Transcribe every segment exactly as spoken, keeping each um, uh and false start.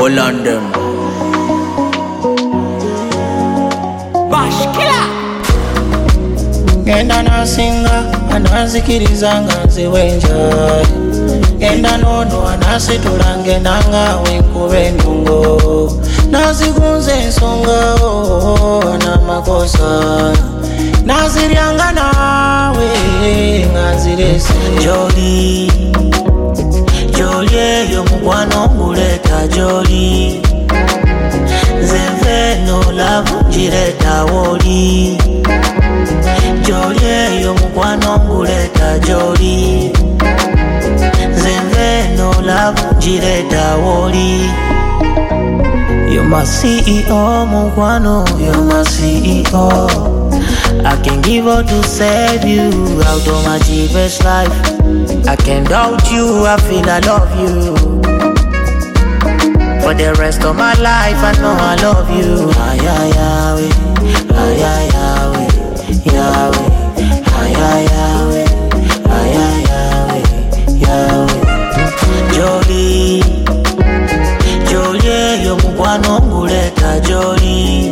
Holland them. Bash killer. Genda nasinga anazikiriza nga nziwenjaye, genda nono anasitula ngendanga wenkuba endungo, nazigunza ensonga n'amakosa, naziryanga naawe nga nzirese. Joli, Joli eyo mukwano nguleta Joli, nze no love njireta woli. Joli eyo mukwano nguleta Joli, nze no love njireta woli. You're my C E O mukwano, you're my C E O. I can give all to save you out of my cheapest life. I can't doubt you, I feel I love you. For the rest of my life I know I love you. Ay, ay, Yahweh, ay, ay, Yahweh, Yahweh, ay, ay, Yahweh, ay, ay, Yahweh, Yahweh. Joli, Joli yo mukwano nguleta Joli,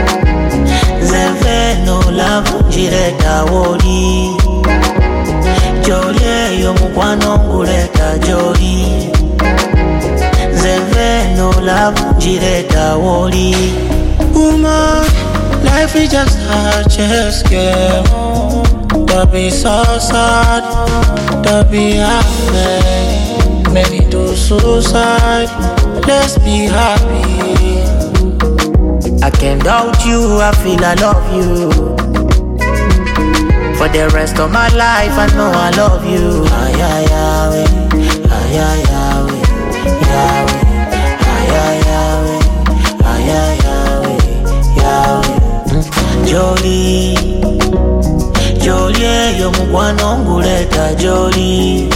nze no love njireta woli. Joli yo mukwano nguleta Joli, nze no love njireta woli. Woman, life is just a chess game. Don't be so sad, don't be happy. Maybe do suicide, let's be happy. I can't doubt you, I feel I love you. For the rest of my life I know I love you. Ay, ay, Yahweh, ay, ay, Yahweh, Yahweh, ay, ay, Yahweh, ay, ay, Yahweh, Yahweh. Joli, Joli eyo mukwano nguleta Joli,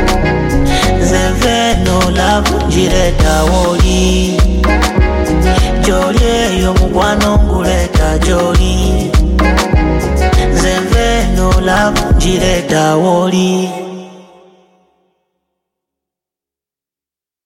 nze no love njireta woli. Joli eyo mukwano nguleta Joli, nze no love njireta woli.